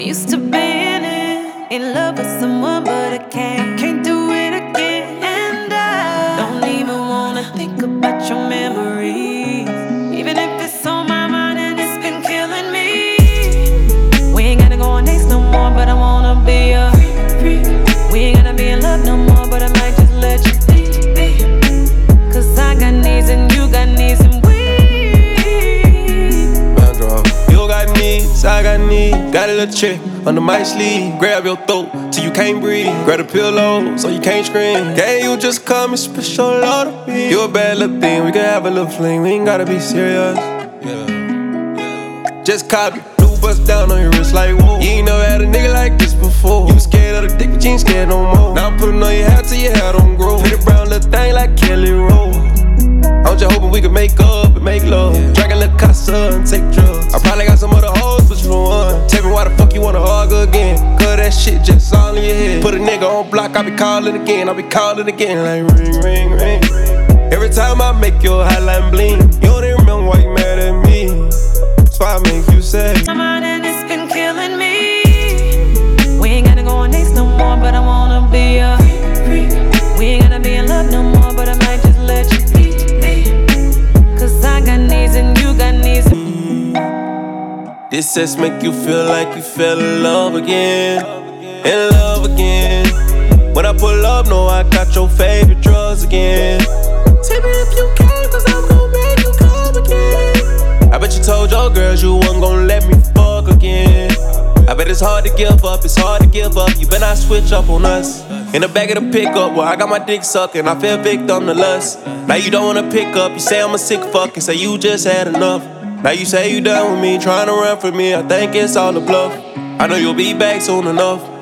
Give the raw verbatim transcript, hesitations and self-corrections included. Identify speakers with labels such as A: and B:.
A: used to being in, in love with someone, but I can't, can't do it again. And I don't even wanna think about your memories, even if it's on my mind and it's been killing me. We ain't gotta go on dates no more, but I wanna be a free, free. We ain't gotta be in love no more, but I might just let you be, be. Cause I got needs and you got needs and we
B: You got needs, I got needs. Got a little chick under my sleeve. Grab your throat till you can't breathe. Grab a pillow so you can't scream. Can you just come and spit your love to me? You a bad little thing, we can have a little fling. We ain't gotta be serious. Yeah, yeah. Just cop it, blue bust down on your wrist like whoa. You ain't never had a nigga like this before. You scared of the dick, but you ain't scared no more. Now I'm putting on your hair till your hair don't grow. Pretty brown little thing like Kelly Rowe. I'm just hoping we can make up and make love. Yeah. Drink a little casa and take drugs. I probably got some other hoes, but you don't want. Tell me why the fuck you wanna argue again? Cause that shit just all in your head. Put a nigga on block, I be calling again. I be calling again like ring, ring, ring. Every time I make your hotline bling, you don't even remember why you mad at me. That's why I make you say
A: my mind and it's been killing me. We ain't gotta go on dates no more, but I wanna be a free. We ain't gotta be in love no more, but I might just let you be. Cause I got needs and you got needs.
B: This sex make you feel like you fell in love again, in love again. When I pull up, no, I got your favorite drugs again. Tell me if you can, cause I'm gon' make you come again. I bet you told your girls you wasn't gon' let me fuck again. I bet it's hard to give up, it's hard to give up. You better not switch up on us. In the back of the pickup, where I got my dick sucking, I feel victim to lust. Now you don't wanna pick up, you say I'm a sick fuck and say you just had enough. Now you say you done with me, trying to run from me, I think it's all a bluff. I know you'll be back soon enough.